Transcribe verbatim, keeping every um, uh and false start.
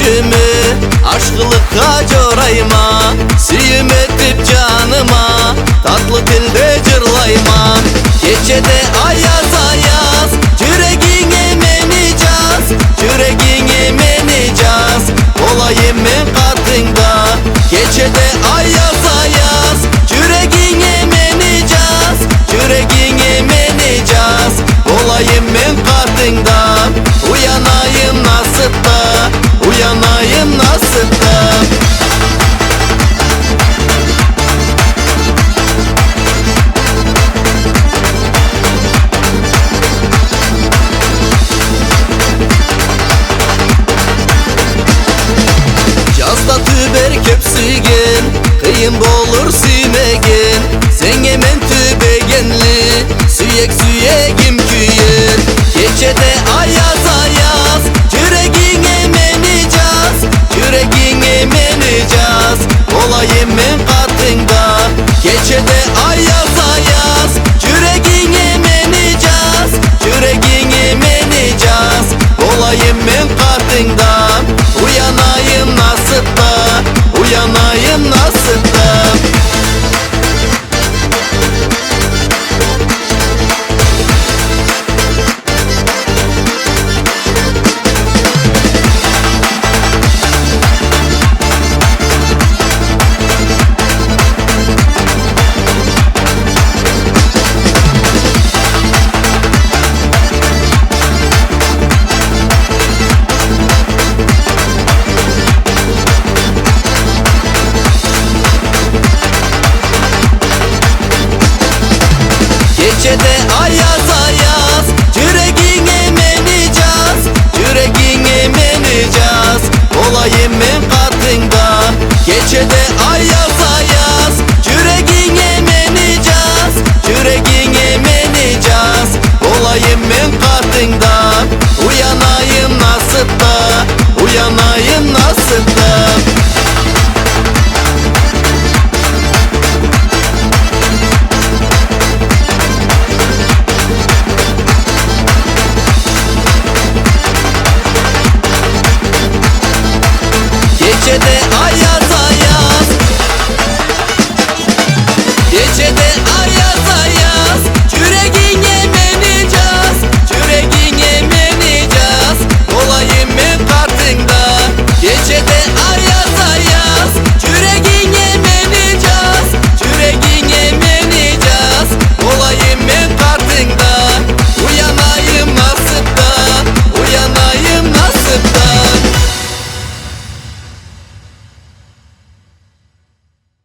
düşümü aşkılıkka corayma, süyüm etip canıma tatlı dilde cırlayma. Gecede ayaz ayaz yüreğine menecaz, yüreğine menecaz, olayım ben katında. Gecede ayaz ayaz yüreğine menecaz, yüreğine menecaz, olayım ben katında. Uyanayım nasıl da, uyanayım nasıl da. Yazda tüber köpsügen, kıyım bolur sümegen, sen hemen tübegenli, süyek süyegen.